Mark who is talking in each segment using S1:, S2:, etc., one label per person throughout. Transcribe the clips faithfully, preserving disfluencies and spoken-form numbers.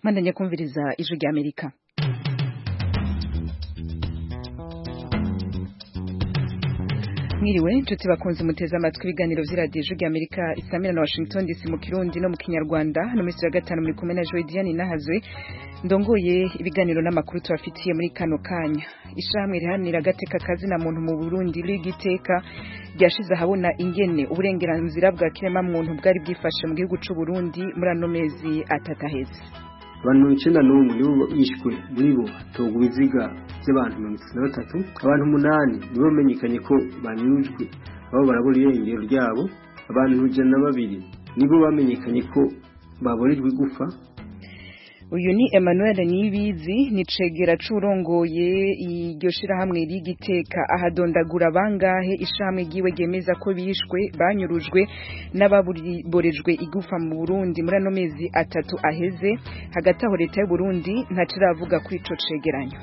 S1: Mandanya kumviriza ijwi rya Amerika. Mwiriwe nshuti bakunze muteze amatwi ibiganiro vy'iradiyo ijwi rya Amerika isamira na Washington D C mu Kirundi no mu Kinyarwanda no muri ya gatanu muri kumwe na Joy Diane Nahazwe ndongoye ibiganiro n'amakuru tubafitiye muri kano kanya. Ishamwe rihanira agateka kazi na muntu mu Burundi rigiteka ryashize ahabona ingene uburengeranzira bwa kirema muntu bwari bwifashe mu gihugu c'u Burundi muri ano mezi atataheze.
S2: Abantu icenda n'umwe nibo bishwe muri bo hatogwa ibiziga by'abantu mirongo itatu na batatu, abantu umunani nibo bamenyekanye ko banyurujwe abo barabura irengero ryabo, abantu ijana na babiri nibo bamenyekanye ko baborejwe gufa.
S1: Uyu ni Emmanuel Nibizi ni cegera curongoye iryo shirahamwe rigiteka ahadondagura bangahe ishamwe giwe gemeza ko bishwe banyurujwe n'ababorejwe igufa mu Burundi muri ano mezi atatu aheze. Hagati aho leta y'u Burundi ntaciravuga kuri ico cegeranyo.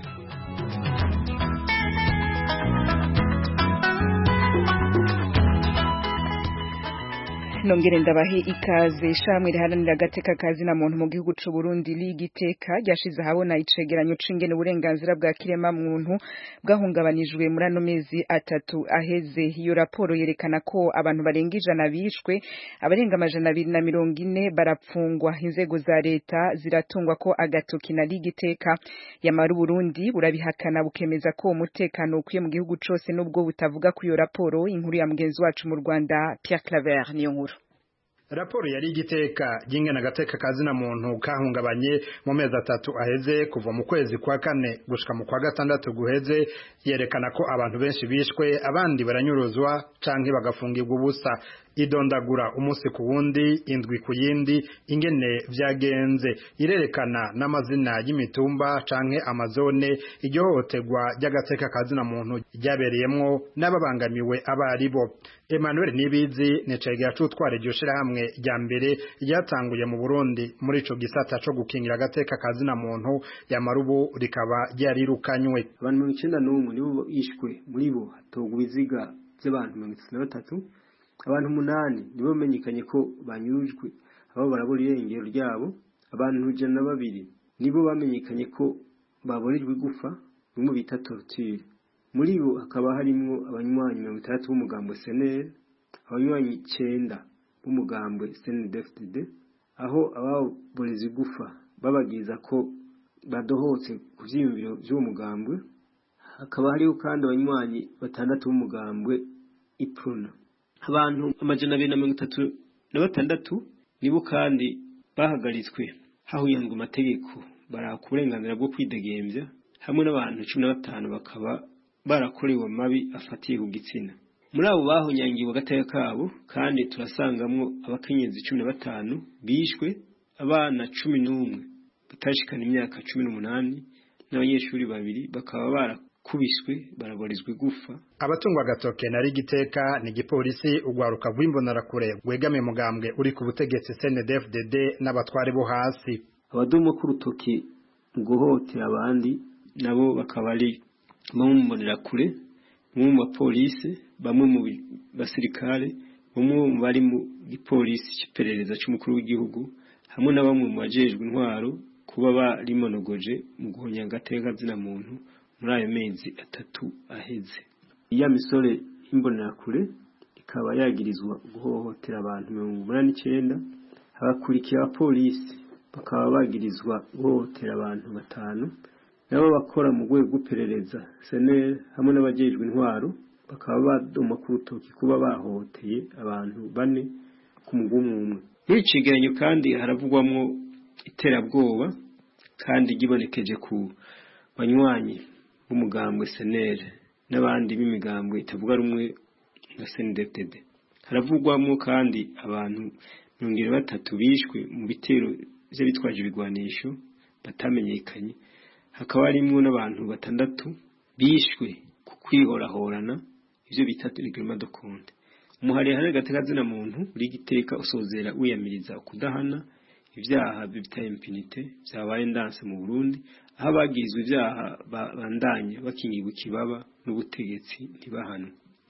S1: Nongere ndabahe ikaze. Ishamwe riharanira agateka kazi na muntu mu gihugu c'u Burundi ligiteka ryashize ahabona icegeranyo c'ingene uburenganzira bwa kirema muntu bwahungabanijwe muri ano mezi atatu aheze. Iyo raporo yerekana ko abantu barenga ijana bishwe, abarenga amajana abiri na mirongo ine barapfungwa, inzego za leta ziratungwa ko agatoki na ligiteka. Yamara Burundi burabihakana bukemeza ko umutekano ukwiye mu gihugu cose nubwo butavuga ku iyo raporo. Inkuru ya mugenzi wacu mu Rwanda Pierre Claver niyo nkuru.
S3: Raporo yari igiteka y'ingene agateka kazi na muntu kahungabanye mu mezi atatu aheze kuva mu kwezi kwa kane gushika mu kwa gatandatu guheze, yerekana ko abantu benshi bishwe, abandi baranyuruzwa canke bagafungirwa ubusa. Idondagura umunsi ku wundi, indwi ku yindi, ingene vyagenze. Irerekana n'amazina y'imitumba canke amazone iryo hohoterwa ry'agateka kazi na muntu ryabereyemwo n'ababangamiwe abaribo. Emmanuel Nibizi ni cegera c'utwara iryo shirahamwe rya mbere ryatanguye mu Burundi muri ico gisata co gukingira agateka kazi na muntu, yamarubu rikaba ryarirukanywe.
S2: Abantu mirongo icenda n'umwe nibo bishwe, muri bo hatogwa ibiziga by'abantu mirongo itatu na batatu, abantu umunani nibo bamenyekanye ko banyurujwe abo barabura irengero ryabo, abantu ijana na babiri nibo bamenyekanye ko baborejwe gufa mu bita torture. Muri bo hakaba harimwo abanywanyi mirongo itandatu b'umugambwe S N L, abanywanyi icenda b'umugambwe C N D D F D D, aho ababorejwe gufa babagiza ko badohotse ku vyiyumviro vy'uwo mugambwe. Hakaba hariho kandi abanywanyi batandatu b'umugambwe Iprona. Abantu amajana abiri na mirongo itatu na batandatu nibo kandi bahagaritswe hahuyangwa amategeko baraka uburenganzira bwo kwidegemvya, hamwe n'abantu cumi na batanu bakaba barakorewe mabi afatiye ku gitsina. Muri abo bahonyangiwe agateka kabo kandi turasangamwo abakenyezi cumi na batanu bishwe, abana cumi n'umwe batashikana imyaka cumi n'umunani, n'abanyeshuri babiri bakaba bara kubiswe baraborizwe gufa.
S3: Abatungwa gatoke na rigiteka ni gipolisi ugwaruka rw'imbonarakure rwegame mugambwe uri ku butegetsi C N D D F D D n'abatware bo hasi.
S2: Abadomo ku rutoki guhotera abandi nabo bakaba ari bamwe mu mbonerakure, bamwe mu bapolisi, bamwe mu basirikare, bamwe mu bari mu gipolisi cy'iperereza c'umukuru w'igihugu, hamwe na bamwe mu bajejwe intwaro kuba barimonogoje mu guhonya agateka zina muntu muri ayo mezi atatu aheze. Iya misore imbonerakure ikaba yagirizwa guhohotera abantu mirongo umunani n'icenda, abakurikira abapolisi bakaba bagirizwa guhohotera abantu batanu, nabo bakora mu rwego rw'iperereza S N L hamwe n'abajejwe intwaro bakaba badoma ku rutoki kuba bahohoteye abantu bane ku mugumu umwe. Muri cigeranyo kandi haravugwamwo iterabwoba kandi gibonekeje ku banywanyi b'umugambwe S N L n'abandi b'imigambwe itavuga rumwe na C N D D F D D. Haravugwamwo kandi abantu mirongo ine na batatu bishwe mu bitero vy'abitwaje ibigwanisho batamenyekanye. Hakaba harimwo n'abantu batandatu bishwe ku kwihorahorana, ivyo bita reglement de compte. Umuhari hari agateka zina muntu rigiteka usozera wiyamiriza kudahana ivyaha bita impunité vyabaye ndanse mu Burundi, aho abagizwe ivyaha bandanye bakingirwa ikibaba n'ubutegetsi ntibahanwe.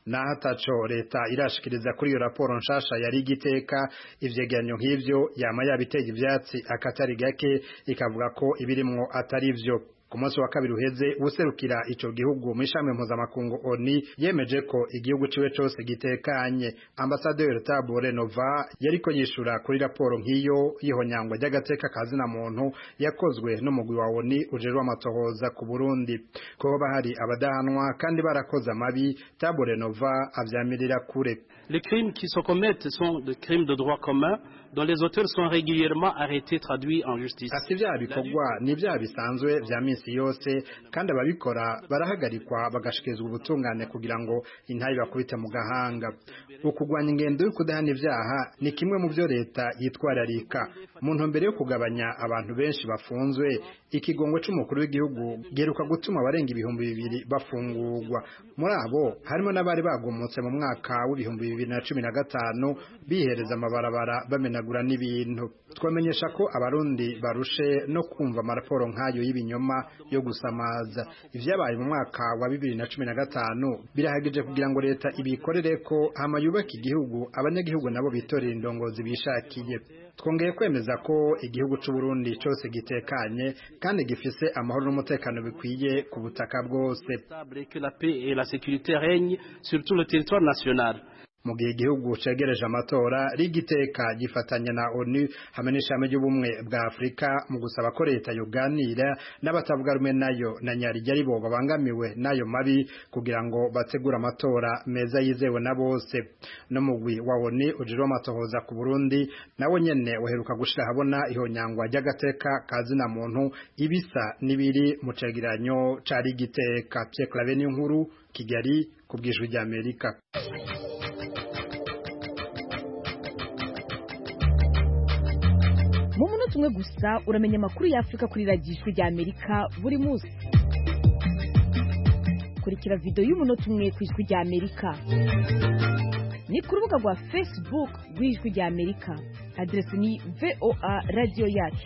S3: naho ataco leta irashikiriza kuri iyo raporo nshasha yari igiteka ivyegeranyo nk'ivyo yama yabiteye ivyatsi akatari gake ikavuga ko ibirimwo atari vyo. Ku munsi wa kabiri uheze userukira ico gihugu mu ishami mpuzamakungu O N U yemeje ko igihugu ciwe cose gitekanye. Ambassadeur Thabo Renova yariko yishura kuri raporo nk'iyo y'ihonyangwa ry'agateka kazina muntu yakozwe n'umugwi wa O N U ujerwa amatohoza ku Burundi. Ko bahari abadahanwa kandi barakoze amabi, Thabo Renova avyamirira kure.
S4: Les crimes qui se commettent sont des crimes de droit commun dont les auteurs sont régulièrement arrêtés, traduits en justice.
S3: Ati vya bikorwa ni vya bisanzwe vya minsi yose kandi ababikora barahagarikwa bagashikirizwa ubutungane kugira ngo intayi bakubite mu gahanga. Ukugwanya ingendo yo kudahana ivyaha ni kimwe mu byo leta yitwararika. Mu ntumbero yo kugabanya abantu benshi bafunzwe, ikigongo c'umukuru w'igihugu geruka gutuma abarenga ibihumbi bibiri bafungurwa. Muri abo harimo n'abari bagomotse mu mwaka w'ibihumbi bibiri na cumi na gatanu bihereza amabarabara bamenagura n'ibintu. Twamenyesha ko abarundi barushe no kumva amaraporo nk'ayo y'ibinyoma yo gusamaza. Ivyabaye mu mwaka wa bibiri na cumi na gatanu birahagije kugira ngo leta ibikorere ko hama yubaka igihugu, abanyagihugu nabo bitorera indongozi bishakiye. Twongeye kwemeza ko igihugu c'u Burundi cyose gitekanye kandi gifise amahoro n'umutekano bikwiye ku butaka bwose.
S4: Que la paix et la sécurité règnent sur tout le territoire national.
S3: Mu gihe igihugu cegereje amatora rigiteka gifatanya na O N U hamwe n'ishami ry'ubumwe bwa Afrika mu gusaba ko leta yoganira n'abatavuga rumwe nayo na nyarija ari bo babangamiwe nayo mabi kugira ngo bategura amatora meza yizewe na bose. No mugwi wa O N U ujirwa amatohoza ku Burundi nawo nyene waheruka gushira habona ihonyangwa ry'agateka kazina muntu ibisa nibiri mu cegeranyo cari giteka. Pierre Claver Nkuru, Kigali, kubwijwe rya Amerika.
S5: Mu munota umwe gusa uramenya amakuru ya Afrika kuri radiyo rya Amerika buri munsi. Kurikira video y'umunota umwe ku ijwi rya Amerika. Ni ku rubuga rwa Facebook rw'ijwi rya Amerika. Adresi ni V O A Radio Yacu.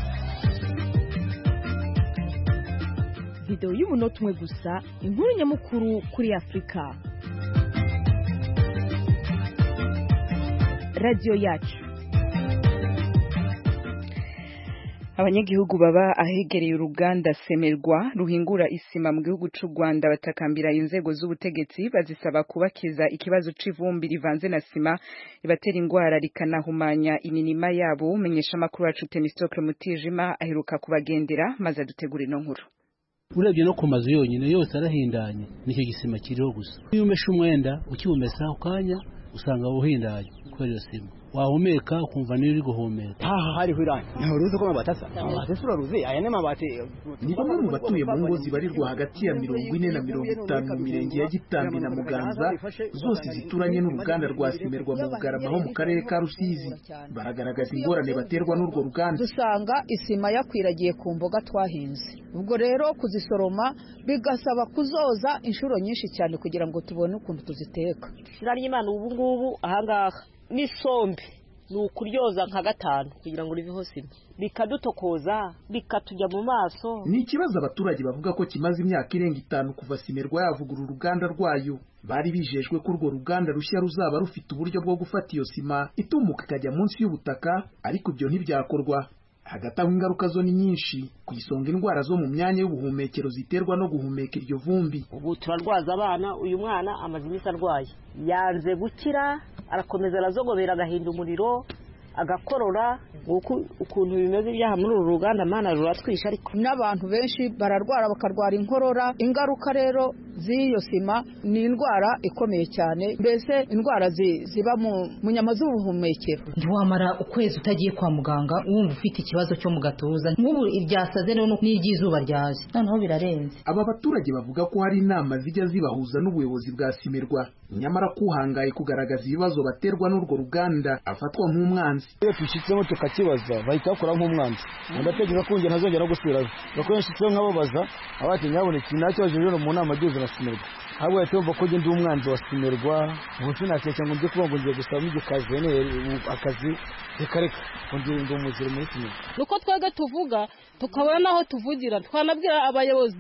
S5: Video y'umunota umwe gusa, inkuru nyamukuru kuri Afrika. Radio Yacu.
S1: Abanyagihugu baba ahegereye uruganda Semerwa ruhingura isima mu gihugu c'u Rwanda batakambira inzego z'ubutegetsi bazisaba kubakiza ikibazo c'ivumbi rivanze na sima ibatera ingwara rikanahumanya iminima yabo. Menyesha makuru wacu Temistocle Mutijima aheruka kubagendera maze dutegura ino nkuru.
S6: Urebye no ku mazu yonyine yose arahindanye nicyo gisima kiriho gusa. Iyo umesha umwenda ukibumesa ukanya usanga uhindaye kweri sima. Wahumeka ukumva niyo uri guhumeka.
S7: Aha hari hiranye. Nturuzi ko mabatasa. Abatasa uraruzi aya ne mabati.
S8: Ni bamwe mu batuye mu ngo zibarirwa hagati ya mirongo ine na mirongo itanu mu mirenge ya Gitambi na Muganza zose zituranye n'uruganda rwa Semerwa mu Bugarama ho mu karere ka Rusizi. Baragaragaza ingorane baterwa n'urwo ruganda.
S9: Dusanga isima yakwiragiye ku mboga twahinze. Ubwo rero kuzisoroma bigasaba kuzoza inshuro nyinshi cyane kugira ngo tubone ukuntu tuziteka.
S10: Nari Imana ubu ngubu ahangaha ni sombe nukuryoza nka gatanu kugira ngo riveho sima bikadutokoza bikatujya mu maso.
S8: Ni ikibazo abaturage bavuga ko kimaze imyaka irenga itanu kuva Semerwa yavugura uruganda rwayo. Bari bijejwe ko urwo ruganda rushya ruzaba rufite uburyo bwo gufata iyo sima itumuka ikajya munsi y'ubutaka, ariko ibyo ntibyakorwa. Hagati aho ingaruka zo ni nyinshi, ku isonga indwara zo mu myanya y'ubuhumekero ziterwa no guhumeka iryo vumbi.
S10: Ubu turarwaza abana, uyu mwana amaze iminsi arwaye yanze gukira, arakomeza arazogobera agahinda umuriro agakorora. Uku ukuntu bimeze ibyaha muri uru ruganda mana ruratwisha, ariko
S9: n'abantu benshi bararwara bakarwara inkorora. Ingaruka rero z'iyo sima ni indwara ikomeye cyane, mbese indwara ziba mu nyama z'ubuhumekero.
S11: Ntiwamara ukwezi utagiye kwa muganga wumva ufite ikibazo cyo mu gatuza, nk'ubu ibyasaze rero n'iby'izuba ryaje noneho birarenze.
S8: Aba baturage bavuga ko hari inama zijya zibahuza n'ubuyobozi bwa Semerwa, nyamara kuhangaye kugaragaza ibibazo baterwa n'urwo ruganda afatwa nk'umwanzi.
S7: Iyo tushitsemo tukakibaza bahita bakora nk'umwanzi, ndatekereza ko nge ntazongera gusubirayo. Bakoresha icyo nk'ababaza abati nyabonetse nacyo bajeje mu nama byuze na Semerwa. Habo yatomba ko ndi umwanzi wa Semerwa, ubu sinakeka ngo nje kuba ngo ngiye gusaba igikaze ne akazi rekareka ngo ndi umuzire muri Semerwa.
S10: Nuko twega tuvuga tukabona naho tuvugira, twanabwira abayobozi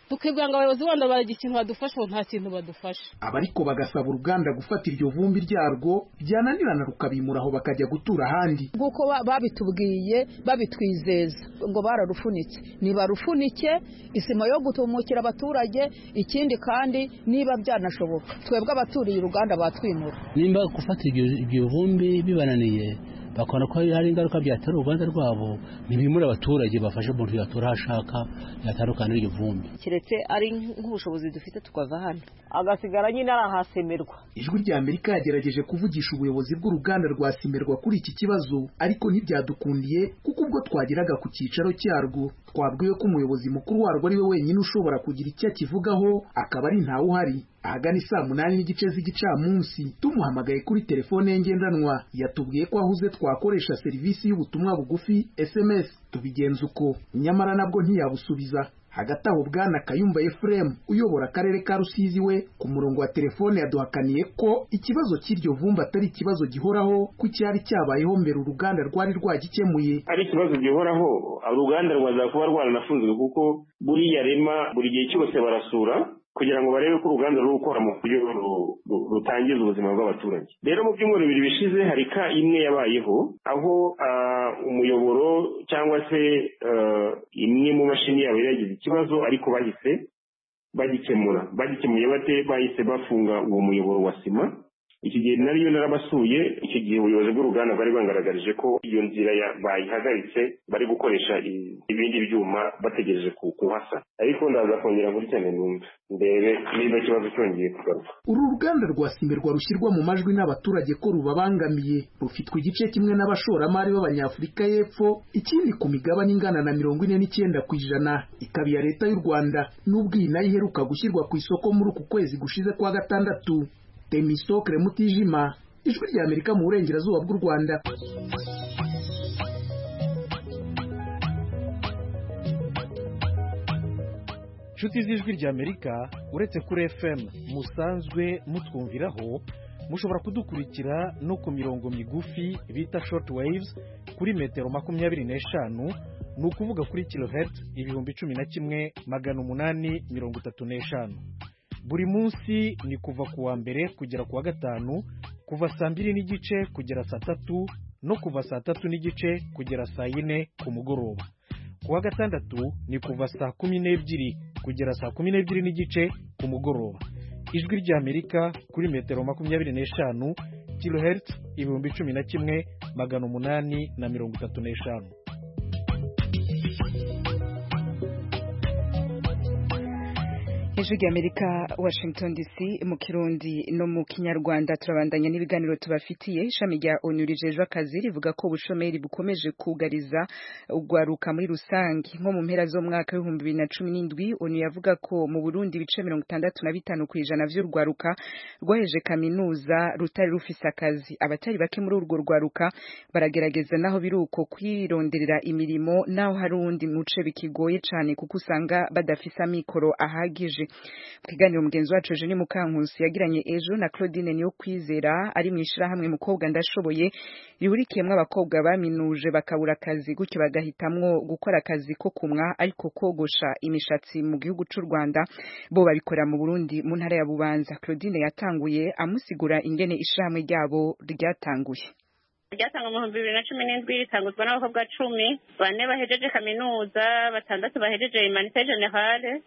S12: tukibwira ngo abayobozi bandi baragira ikintu badufasha nta kintu badufasha.
S8: Abariko bagasaba uruganda gufata iryo vumbi ryarwo byananirana rukabimura aho bakajya gutura ahandi.
S9: Nguko babitubwiye babitwizeza ngo bararufunitse, nibarufunike isima yo gutumukira abaturage. Ikindi kandi niba byanashoboka twebwe abaturiye uruganda batwimura.
S6: Nimba gufata iryo vumbi bibananiye bakora ko hari ingaruka byatera uruganda rwabo, ntibimura abaturage bafashe umuntu yatura hashaka yatarukana iryo vumbi.
S10: Kiretse ari nk'ubushobozi dufite tukava hano agasigara nyine arahasemerwa.
S8: Ijwi rya Amerika yagerageje kuvugisha ubuyobozi bw'uruganda rwa Simerwa kuri iki kibazo, ariko ntibyadukundiye kuko ubwo twageraga ku cyicaro cyarwo twabwiwe ko umuyobozi mukuru warwo ari we wenyine ushobora kugira icyo akivugaho, akaba ari ntawe uhari. Ahagana saa munani n'igice z'igicamunsi tumuhamagaye kuri telefone ye ngendanwa yatubwiye ko ahuze twakoresha serivisi y'ubutumwa bugufi S M S, tubigenza uko nyamara nabwo ntiyabusubiza. Hagati aho Bwana Kayumba Ephraim uyobora akarere ka Rusizi we ku murongo wa telefone yaduhakaniye ko ikibazo cy'iryo vumba atari ikibazo gihoraho ko cyari cyabayeho mbere uruganda rwari rwagikemuye.
S13: Ari ikibazo gihoraho, uruganda rwaza kuba rwaranafunzwe kuko buriya rema buri gihe cyose barasura kugira ngo barebe ko uruganda ruri gukora mu buryo rutangiza ubuzima bw'abaturage. Rero mu byumweru bibiri bishize hari ka imwe yabayeho aho umuyoboro cyangwa se imwe mu mashini yabo yagize ikibazo, ariko bahise bagikemura. Bagikemuye bate? Bahise bafunga uwo muyoboro wa sima. Iki gihe nariyo narabasuye, icyo gihe ubuyobozi bw'uruganda bari bangaragarije ko iyo nzira bayihagaritse, bari gukoresha ibindi byuma bategereje kuhasa. Ariko ndaza kongera muri cyane numva ndebe niba ikibazo cyongeye kugaruka.
S8: Uru ruganda rwa Simerwa rushyirwa mu majwi n'abaturage ko rubabangamiye, rufitwe igice kimwe n'abashoramari b'Abanyafurika y'Epfo, ikindi ku migabane ingana na mirongo ine n'icyenda ku ijana ikaba iya leta y'u Rwanda, n'ubwo iyi nayo iheruka gushyirwa ku isoko muri uku kwezi gushize kwa gatandatu. Temistokle Mutijima, Ijwi rya Amerika mu burengerazuba bw'u Rwanda.
S14: Nshuti z'Ijwi rya Amerika, uretse kuri F M musanzwe mutwumviraho, mushobora kudukurikira no ku mirongo migufi bita short waves kuri metero makumyabiri n'eshanu, ni ukuvuga kuri kilohertz ibihumbi cumi na kimwe magana umunani mirongo itatu n'eshanu. Buri munsi ni kuva ku wa mbere kugera ku wa gatanu, kuva saa mbiri n'igice kugera saa tatu, no kuva saa tatu n'igice kugera saa yine ku mugoroba. Ku wa gatandatu ni kuva saa kumi n'ebyiri kugera saa kumi n'ebyiri n'igice ku mugoroba. Ijwi rya Amerika kuri metero makumyabiri n'eshanu, kilohertz ibihumbi cumi na kimwe magana umunani na mirongo itatu n'eshanu.
S1: Ijwi rya Amerika, Washington D C, mu Kirundi no mu Kinyarwanda. Turabandanya n'ibiganiro tubafitiye. Ishami rya ONU rijejwe akazi rivuga ko ubushomeri bukomeje kugariza ugwaruka muri rusange. Nko mu mpera zo mwaka w'ibihumbi bibiri na cumi n'indwi, ONU yavuga ko mu Burundi ibice mirongo itandatu na bitanu ku ijana vy'urwaruka rwaheje kaminuza rutari rufise akazi. Abatari bake muri urwo rwaruka baragerageza naho biruko kwironderera imirimo, naho hari undi muce bikigoye cane kuko usanga badafise amikoro ahagije. Kiganiro mugenzi wacu Eugenie Mukankusi yagiranye ejo na Claudine Niyo Kwizera ari mwishira hamwe mukobwa ndashoboye rihurikiyemwe abakobwa baminuje bakabura akazi, gutyo bagahitamwo gukora akazi ko kumwa ariko kogosha imishatsi mu gihugu cy'u Rwanda, bo babikora mu Burundi mu ntara ya Bubanza. Claudine yatanguye amusigura ingene ishamwe ryabo ryatanguye.
S15: Ryatanga mu bihumbi bibiri na cumi n'indwi ritanguzwa n'abakobwa cumi, bane bahejeje kaminuza, batandatu bahejeje Humanité Générale.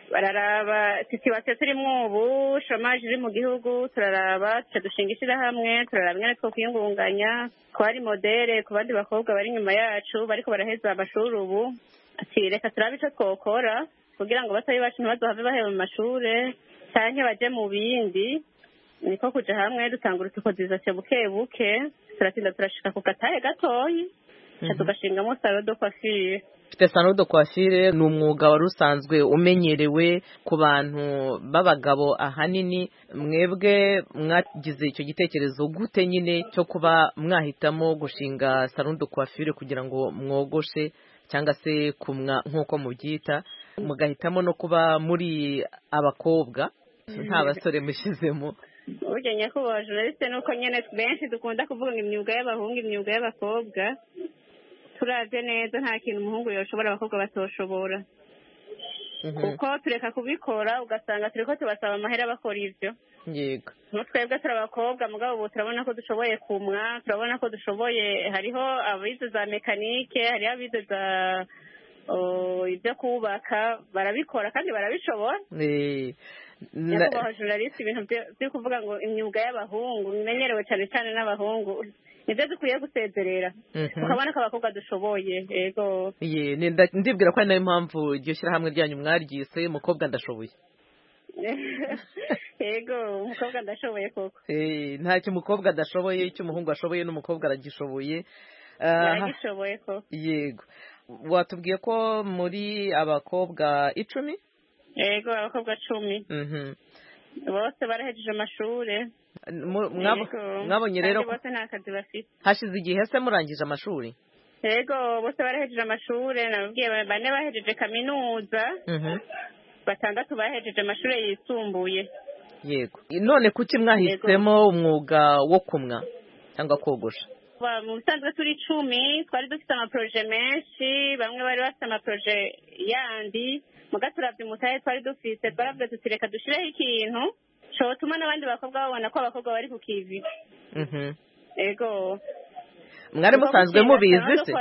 S15: Bararaba situation turimo ubu, chômage iri mu gihugu, turaraba tuca dushinga ishyirahamwe, turaraba ingene two kwiyungunganya, ko hari modere ku bandi bakobwa bari inyuma yacu bariko baraheza amashuri ubu. Ati reka turabe ico twokora kugira ngo batoyi bacu ntibazohave baheba mu mashure canke baje mu bindi. Niko kuja hamwe dutangura utukodizasiyo buke buke, turatinda turashika ku gatahe gatoyi, tuca tugashingamo salon de coiffure.
S16: Salon de coiffure ni umwuga wari usanzwe umenyerewe ku bantu b'abagabo ahanini. Mwebwe mwagize icyo gitekerezo gute nyine cyo kuba mwahitamo gushinga salon de coiffure kugira ngo mwogoshe cyangwa se kumwa nk'uko mubyita, mugahitamo no kuba muri abakobwa nta basore mushizemo?
S15: Burya nyakubahwa journaliste nuko nyene benshi dukunda kuvuga ngo imyuga y'abahungu imyuga y'abakobwa, turavye neza nta kintu umuhungu yoshobora abakobwa batoshobora. kuko tureka kubikora ugasanga turiko tubasaba amahera bakora ivyo
S16: yego
S15: twebwe turi abakobwa mugabo ubu turabona ko dushoboye kumwa turabona ko dushoboye hariho abize za mekanike hariho abize za ibyo kubaka barabikora kandi barabishobora nyakubahwa journaliste ibintu byo kuvuga ngo imyuga y'abahungu bimenyerewe cyane cyane n'abahungu nibyo dukwiye gusezerera ukabona ko abakobwa dushoboye yego
S16: ndibwira ko ari nayo mpamvu iryo shyirahamwe ryanyu mwaryise umukobwa ndashoboye
S15: yego umukobwa ndashoboye koko
S16: ntacyo umukobwa adashoboye icyo umuhungu ashoboye n'umukobwa aragishoboye
S15: aragishoboye koko
S16: yego watubwiye ko muri abakobwa icumi
S15: yego abakobwa cumi bose barahejeje amashuri
S16: mwabonye rero
S15: bose nta kazi bafite
S16: hashize igihe se murangije amashuri
S15: yego bose barahejeje amashuri nababwiye bane bahejeje kaminuza batandatu bahejeje amashuri yisumbuye
S16: yego none kuki mwahisemo umwuga wo kumwa cyangwa kogosha
S15: mu bisanzwe turi icumi twari dufite amaproje menshi bamwe bari bafite amaproje yandi muga turavye mutahe twari dufite twaravuze tuti reka dushireho ikintu cotuma n'abandi bakobwa babona ko abakobwa bari ku kivi yego
S16: mwari musanzwe mubizi se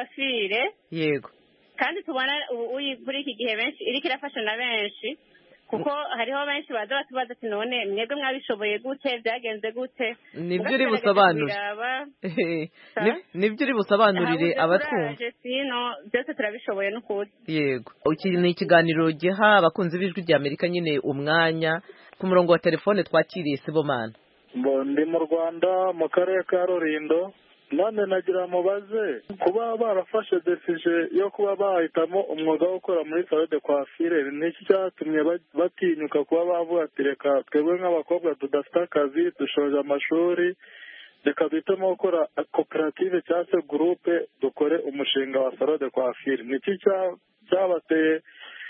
S16: yego
S15: kandi tubona muri iki gihe benshi iriko irafasha na benshi kuko hariho benshi baza batubaza ati none mwebwe mwabishoboye gute byagenze gute
S16: nibyo uri busobanure nibyo uri busobanurire abatwumva
S15: sino byose turabishoboye n'ukuri
S16: yego iki ni ikiganiro giha abakunzi b'ijwi rya Amerika nyine umwanya ku murongo wa telefone twakiriye Sibomana
S17: ndi mu Rwanda mu karere ka Rulindo none nagira mubaze kuba barafashe decision yo kuba bahitamo umwuga wo gukora muri salon de coiffure n'iki cyatumye batinyuka kuba bavuga ati reka twebwe nk'abakobwa tudafite akazi dushoje amashuri reka duhitemo gukora koperative cyangwa se gurupe dukore umushinga wa salon de coiffure n'iki cyabateye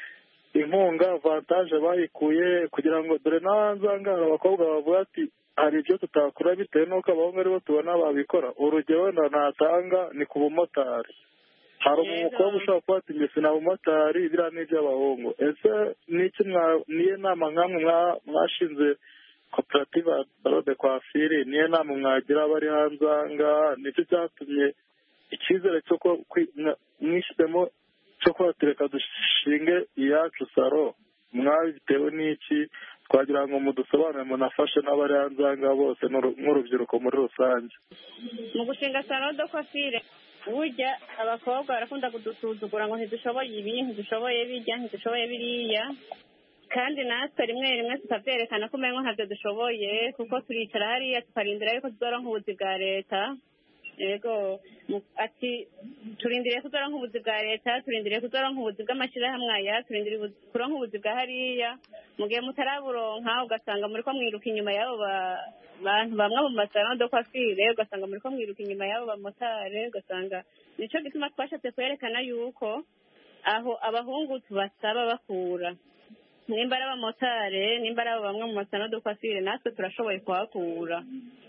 S17: inkunga avantage bayikuye kugira ngo dore n'ahanzangara abakobwa bavuga ati hari ibyo tutakora bitewe n'uko abahungu aribo tubona babikora urugero wenda natanga ni ku bumotari hari umukobwa ushobora kuba ati mbese na bumotari biriya ni iby'abahungu ese n'iki niyo nama nk'amwe mwashinze koperative salon de coiffure niyo nama mwagira abari hanze aha ngaha nicyo cyatumye icyizere cyo mwishyizemo cyo kuba tureka dushinge iyacu saro mwabitewe n'iki twagira ngo mudusobanure munafashe n'abari hanze aha ngaha bose nk'urubyiruko muri rusange
S15: mu gushinga salon de coiffure burya abakobwa barakunda kudusuzugura ngo ntidushoboye ibi ntidushoboye bijya ntidushoboye biriya kandi natwe rimwe rimwe tukabyerekana ko umengo ntabyo dushoboye kuko turicara hariya tukarindira yuko tuzoronka ubuzi bwa leta yego ati turindiriye kuzoronka ubuzi bwa leta turindiriye kuzoronka ubuzi bw'amashyirahamwe aya turindiriye kuronka ubuzi bwa hariya mu gihe mutaraburonka ugasanga muri ko mwiruka inyuma y'abo bantu bamwe mu masalon de coiffure ugasanga muri ko mwiruka inyuma y'abo bamotare ugasanga nico gituma twashatse kwerekana yuko aho abahungu tubasaba bakura nimba ari abamotare nimba ari abo bamwe mu masalon de coiffure natwe turashoboye kuhakura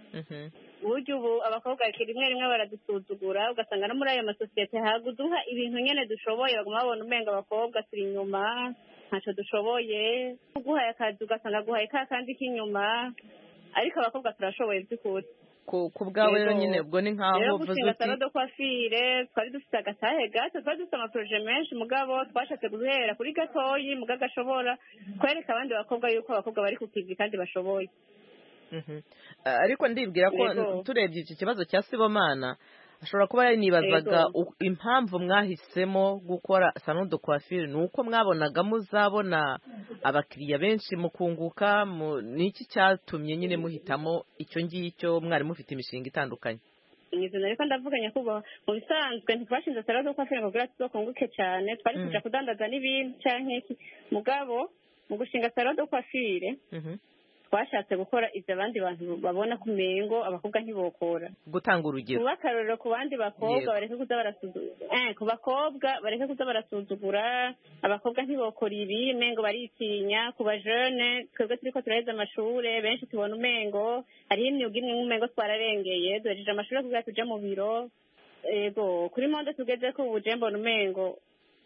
S15: burya ubu abakobwa rimwe rimwe baradusuzugura ugasanga no muri ayo masosiyete haguduha ibintu nyene dushoboye baguma babona umenga abakobwa turi inyuma ntacyo dushoboye uguhaye akazi ugasanga guhaye ka kandi k'inyuma ariko abakobwa turashoboye by'ukuri
S16: ku bwawe rero nyine ubwo ni nk'aho uvuze uti
S15: salon de coiffure twari dufite agatahe gato twari dufite amaproje menshi mugabo twashatse guhera kuri gatoyi muga gashobora kwereka abandi bakobwa yuko abakobwa bari ku kivi kandi bashoboye
S16: ariko ndibwira ko turebye iki kibazo cya Sibomana ashobora kuba yanibazaga impamvu mwahisemo gukora salon de coiffure ni uko mwabonaga muzabona abakiriya benshi mukunguka n'iki cyatumye nyine muhitamo icyo ngicyo mwari mufite imishinga itandukanye
S15: nizana ariko ndavuganya kuba mu bisanzwe ntitwashinze salon de coiffure ngo tuzokunguke cyane twari kuja kudandaza n'ibindi canke iki mugabo mu gushinga salon de coiffure twashatse gukora ibyo abandi bantu babona ku mengo abakobwa ntibokora
S16: gutanga urugero
S15: kuba akarorero ku bandi bakobwa bareke kuza barasuzugura eh ku bakobwa bareke kuza barasuzugura abakobwa ntibokora ibi mengo baritinya ku ba jeune twebwe turiko turaheza amashure benshi tubona umengo hariho imyuga imwe nk'umengo twararengeye duhejeje amashure kugira tuje mu biro yego kuri monde tugeze ko ubuje mbona umengo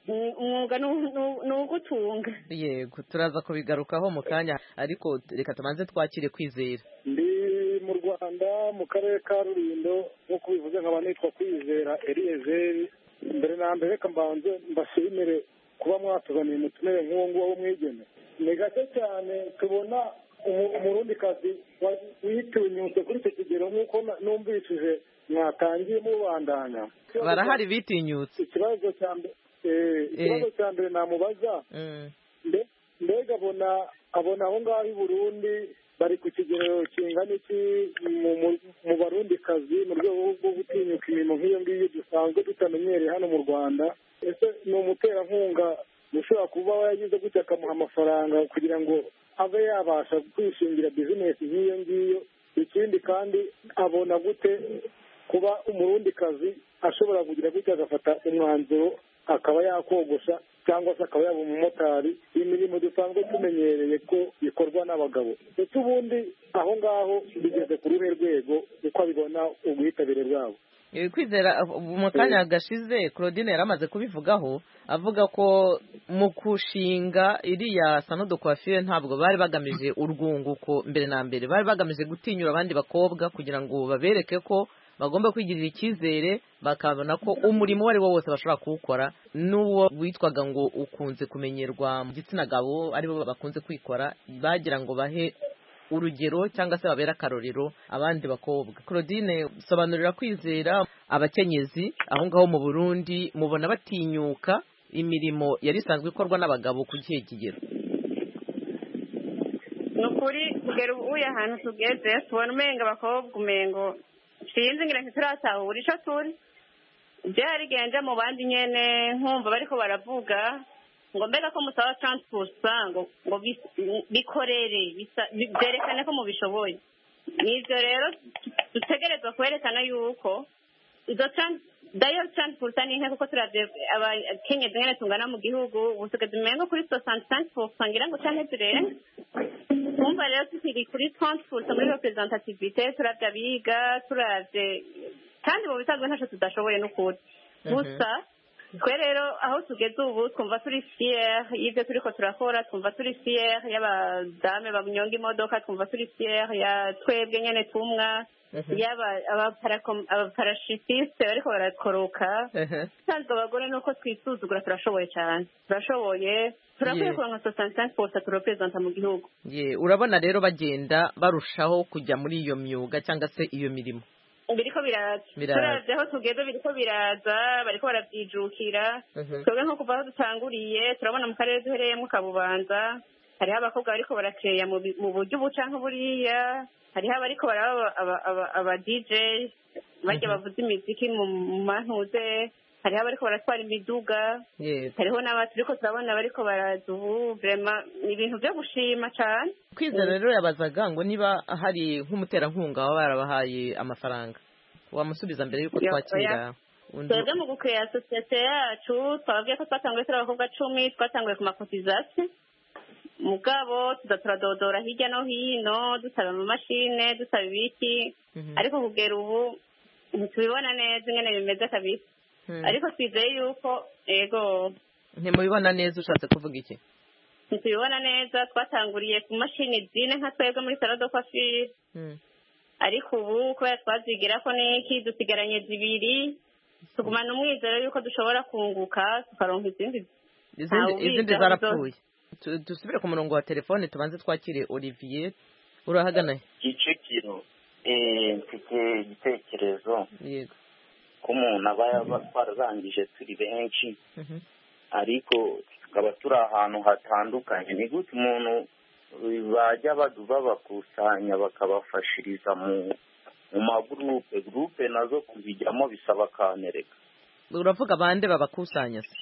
S15: umwuga ni ugutunga.
S16: Yego turaza kubigarukaho mu kanya ariko reka tubanze twakire Kwizera.
S17: Ndi mu Rwanda mu karere ka Rulindo nk'uko bivuze nkaba nitwa Kwizera Eliezer. Mbere na mbere reka mbanze mbashimire kuba mwatuzaniye umutumire nk'uwo nguwo w'umwigeme. Ni gake cyane tubona umurundikazi witinyutse kuri icyo kigero nk'uko numvishije mwatangiye mubandanya.
S16: Barahari bitinyutse.
S17: Ikibazo cya mbere ikibazo cya mbere namubaza mbega abona abona aho ngaho i Burundi bari ku kigero kingana iki mu barundikazi mu rwego rwo gutinyuka imirimo nk'iyo ngiyo dusanzwe tutamenyereye hano mu Rwanda? Ese ni umuterankunga ushobora kuba yagize gutya akamuha amafaranga kugira ngo abe yabasha kwishingira bizinesi nk'iyo ngiyo? Ikindi kandi abona gute kuba umurundikazi ashobora kugira gutya agafata umwanzuro akaba yakogosha cyangwa se akaba yaba umumotari? Imirimo dusanzwe tumenyereye ko bikorwa n'abagabo. Ndetse ubundi aho ngaho bigeze ku ruhe rwego uko abibona ubwitabire bwabo?
S16: Kwizera mu kanya gashize Claudine yaramaze kubivugaho avuga ko mu kushinga iriya salon de coiffure ntabwo bari bagamije urwunguko mbere na mbere, bari bagamije gutinyura abandi bakobwa kugira ngo babereke ko bagomba kwigirira icyizere bakabona ko umurimo uwo ari wo wose bashobora kuwukora, n'uwo witwaga ngo ukunze kumenyerwa mu gitsina gabo aribo bakunze kwikora, bagira ngo bahe urugero cyangwa se babera akarorero abandi bakobwa. Claudine sobanurira Kwizera abakenyezi aho ngaho mu Burundi mubona batinyuka imirimo yari isanzwe ikorwa n'abagabo ku gihe kigero?
S15: Nukuri kugera uya ahantu tugeze tubona umenga abakobwa umengo sinzi ngira ntituratahura ico turi. Byari genje mu bandi nyene nkumva bariko baravuga ngo mbega ko musaba trente pour cent ngo ngo bikorere byerekane ko mubishoboye. Nivyo rero dutegerezwa kwerekana yuko izo dayo trente pour cent ni nke kuko turavye abakenyezi nyene tungana mu gihugu busigaje umengo kuri soixante-cinq pour cent ngira ngo canke turenga. Kumva rero tukiri kuri trente pour cent muri representativité turavye abiga turavye kandi mu bisanzwe ntaco tudashoboye n'ukuri. Gusa twe rero aho tugeze ubu twumva turi fier y'ibyo turiko turakora, twumva turi fier y'abadame banyonga imodoka, twumva turi fier ya twebwe nyene tumwa yaba abaparashutiste bariko barakoroka. Sanzwe abagore nuko twisuzugura turashoboye cyane, turashoboye turakwiye kuronka soixante-cinq pour cent turepresenta mu gihugu.
S16: Ye urabona rero bagenda barushaho kujya muri iyo myuga cyangwa se iyo mirimo?
S15: Biriko biraza turavye aho tugeze biriko biraza bariko barabyijukira. Twebwe nko kuva aho dutanguriye turabona mu karere duhereyemo Kabubanza hariho abakobwa bariko barakeya mu buryo ubu canke buriya, hariho abariko baraba aba D J bajya bavuza imiziki mu mantuze, hariho abariko baratwara imiduga, hariho n'abaturiko turabona bariko baraza ubu vraiment ni ibintu byo gushima cyane.
S16: Kwizera rero yabazaga ngo niba hari nk'umuterankunga waba barabahaye amafaranga wamusubiza mbere yuko twakira.
S15: Twebwe mu gukreya sosiyete yacu twabwiye ko twatanguye turi abakobwa cumi, twatanguye ku makotizasiyo mugabo tuza turadodora hirya no hino dusaba amamashine dusaba ibiki, ariko kugera ubu ntitubibona neza ingene bimeze kabisa. Ariko twizeye yuko ego.
S16: Ntimubibona neza ushatse kuvuga iki?
S15: Ntitubibona neza, twatanguriye ku mashini zine nka twebwe muri salon de coiffure, ariko ubu kubera twazigira ko n'iki dusigaranye zibiri, tugumana umwizero yuko dushobora kunguka tukaronka izindi
S16: izindi zarapfuye. Dusubire ku murongo wa telefone tubanze twakire Olivier. Urahagana
S18: Kicukiro. Eh mfite igitekerezo.
S16: Yego.
S18: Ko umuntu aba twararangije turi benshi ariko tukaba turi ahantu hatandukanye. Ni gute umuntu bajya babakusanya bakabafashiriza mu mu magurupe gurupe nazo kuzijyamo bisaba kanereka?
S16: Uravuga bande babakusanya se?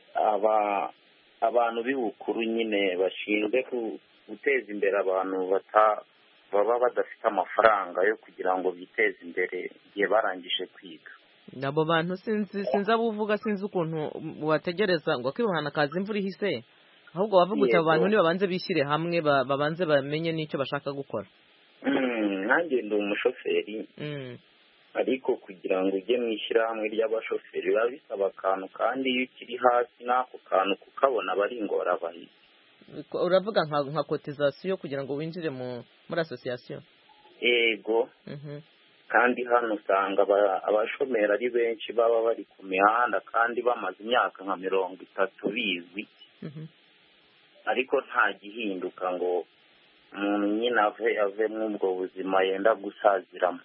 S18: Aba abantu b'ibukuru nyine bashinzwe guteza imbere abantu bata baba badafite amafaranga yo kugira ngo biteze imbere igihe barangije kwiga.
S16: Nabo bantu sinzi sinza buvuga sinzi ukuntu wategereza ngo kwiruhana kazi imvura ihise, ahubwo wavuga uti abantu ni babanze bishyire hamwe babanze bamenye n'icyo bashaka gukora.
S18: Mm nanjye ndi umushoferi.
S16: Mm
S18: ariko kugira ngo ujye mu ishyirahamwe ry'abashoferi biba bisaba akantu, kandi iyo ukiri hasi n'ako kantu kukabona aba ari ingorabahizi.
S16: Uravuga nka nka kotizasiyo kugira ngo winjire mu muri asosiyasiyo?
S18: Yego. Kandi hano usanga abashomeri ari benshi baba bari ku mihanda kandi bamaze imyaka nka mirongo itatu bizwi, ariko nta gihinduka ngo umuntu nyine ave ave muri ubwo buzima yenda gusaziramo.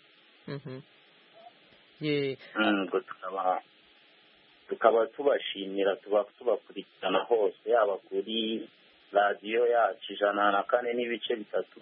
S18: ngo tukaba tukaba tubashimira, tuba tubakurikirana hose, yaba kuri radiyo yacu ijana na kane n'ibice bitatu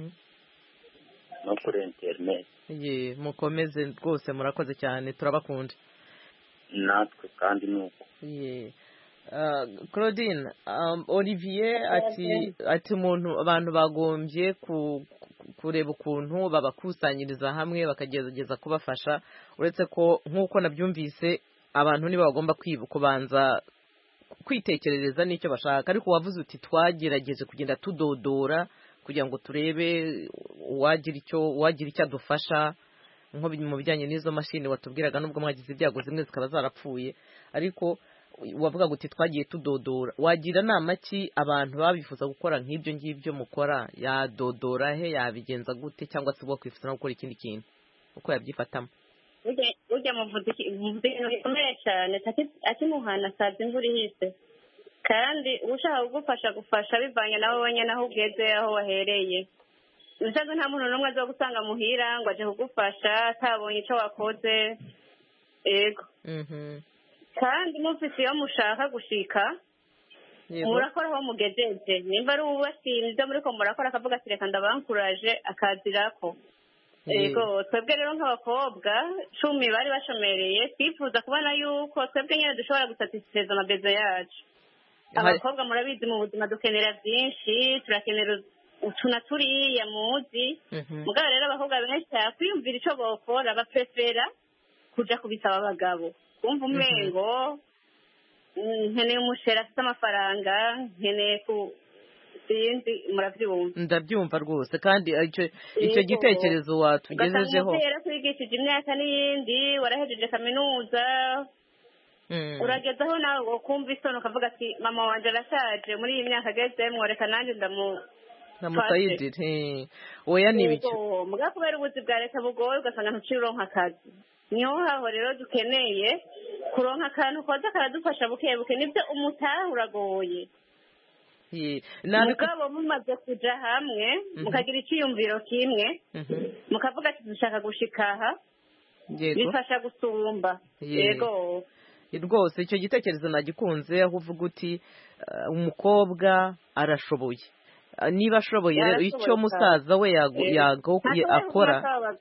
S18: no kuri interineti.
S16: Ye mukomeze rwose, murakoze cyane, turabakunda
S18: natwe kandi nuko.
S16: Ye Claudine, Olivier ati ati umuntu abantu bagombye kureba ukuntu babakusanyiriza hamwe bakagerageza kubafasha, uretse ko nk'uko nabyumvise abantu niba bagomba kubanza kwitekerereza n'icyo bashaka, ariko wavuze uti twagerageje kugenda tudodora kugira ngo turebe uwagira icyo uwagira icyo adufasha, nko mu bijyanye n'izo mashini watubwiraga, nubwo mwagize ibyago zimwe zikaba zarapfuye, ariko wavuga ngo uti twagiye tudodora. Wagira nama ki abantu babifuza gukora nk'ibyo ngibyo mukora? Yadodora he, yabigenza gute, cyangwa se bwo kwifuza no gukora ikindi kintu uko yabyifatamo?
S15: Ujya muvuze ibintu bikomeye cyane, akimuhana sazi imvura ihise, kandi ushaka kugufasha gufasha bivanye nawe wenyine aho ugeze, aho wahereye. Usanzwe nta muntu n'umwe aza gusanga muhira ngo aje kugufasha atabonye icyo wakoze. Ego. Kandi mufite iyo mushaka gushika murakora aho mugejeje, nimba ari ubashimye muri ko murakora akavuga ati reka ndabankuraje akazirako. Ego twebwe rero nk'abakobwa cumi bari bashomereye, twifuza kubona yuko twebwe nyine dushobora gusatisfeza amabezo yacu. Abakobwa murabizi mu buzima dukenera byinshi, turakenera utuna turiya muzi, mugabo rero abakobwa benshi kwiyumvira icyo bokora baprefera kuja kubisaba abagabo. Kumva umengo nkeneye umushera afite amafaranga, nkeneye ku sinzi, murabyumva?
S16: Ndabyumva rwose, kandi icyo icyo gitekerezo watugejejeho.
S15: Ugasanga kwigishije imyaka n'iyindi, warahejeje kaminuza, uragezaho nawe kumva isono ukavuga ati mama wanje arashaje muri iyi myaka agezemwo, reka nanjye ndamu
S16: ndamusayidire. Oya n'ibicyo
S15: mugabo kubera ubuzi bwa leta bugoye ugasanga ntuciye uronka akazi. Niho haho rero dukeneye kuronka akantu koza karadufasha buke buke, nibyo umutaha uragoye. Mugabo mumaze kuja hamwe mukagira icyiyumviro kimwe, mukavuga ati dushaka gushika aha, bifasha gusumba. Yego
S16: rwose icyo gitekerezo nagikunze, aho uvuga uti umukobwa arashoboye, niba ashoboye icyo musaza we akora,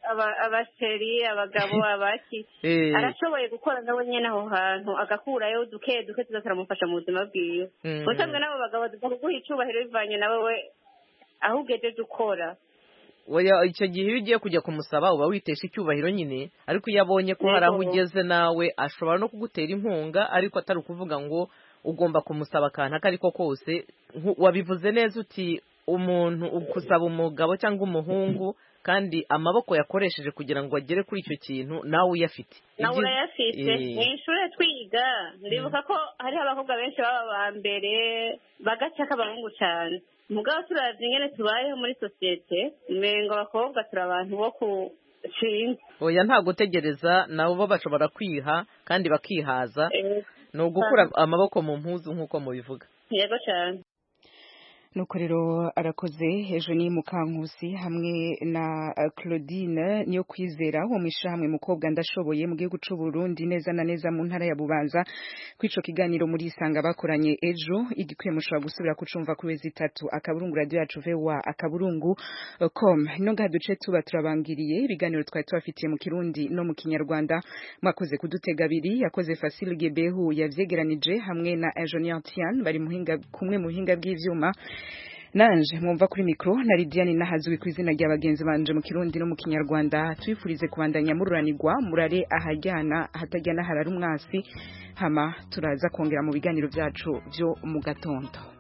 S15: abasheri abagabo abaki arashoboye gukora nawe nyine aho hantu agakurayo duke duke tuzaramufasha mu buzima bwiwe. Usanzwe n'abo bagabo tuguha icyubahiro bivanye nawe we aho ugejeje ukora.
S16: Oya icyo gihe iyo ugiye kujya kumusaba uba witesha icyubahiro nyine, ariko iyo abonye ko hari aho ugeze nawe ashobora no kugutera inkunga, ariko atari ukuvuga ngo ugomba kumusaba akantu ako ariko kose. Wabivuze neza uti umuntu ugusaba umugabo cyangwa umuhungu, kandi amaboko yakoresheje kugira ngo agere kuri icyo kintu nawe uyafite.
S15: Nawe urayafite. Mu ishuri twiga ndibuka ko hariho abakobwa benshi baba ba mbere bagaca k'abahungu cyane, mugabo turavye ingene tubayeho muri sosiyete umengo abakobwa turi abantu bo kushinga.
S16: Oya nta gutegereza, nabo bashobora kwiha kandi bakihaza, ni ugukura amaboko mu mpuzu nk'uko mubivuga.
S15: Yego cyane.
S1: Nuko rero arakoze ejo ni Mukankusi hamwe na Claudine niyo kwizera wo mishamwe mukobwa ndashoboye mu gihugu cy'u Burundi, neza na neza mu ntara ya Bubanza. Kwico kiganiro muri isanga bakoranye ejo, igikwiye mushobora gusubira kucumva kuri wezi itatu akaburungu radio yacu V W akaburungu com. Nonga duce tuba turabangiriye ibiganiro twari twafitiye mu Kirundi no mu Kinyarwanda. Mwakoze kudutega abiri, yakoze Facile Gebehu yavyegeranije hamwe na Engineer Tian bari muhinga kumwe mu hinga bw'ivyuma. Nanje mwumva kuri mikro na Lidiane nahazwi ku izina rya bagenzi banje mu Kirundi no mu Kinyarwanda. Twifurize kubandanya mururanirwa, murare ahajyana hatajyana harari umwasi, hama turaza kongera mu biganiro byacu byo mu gatondo.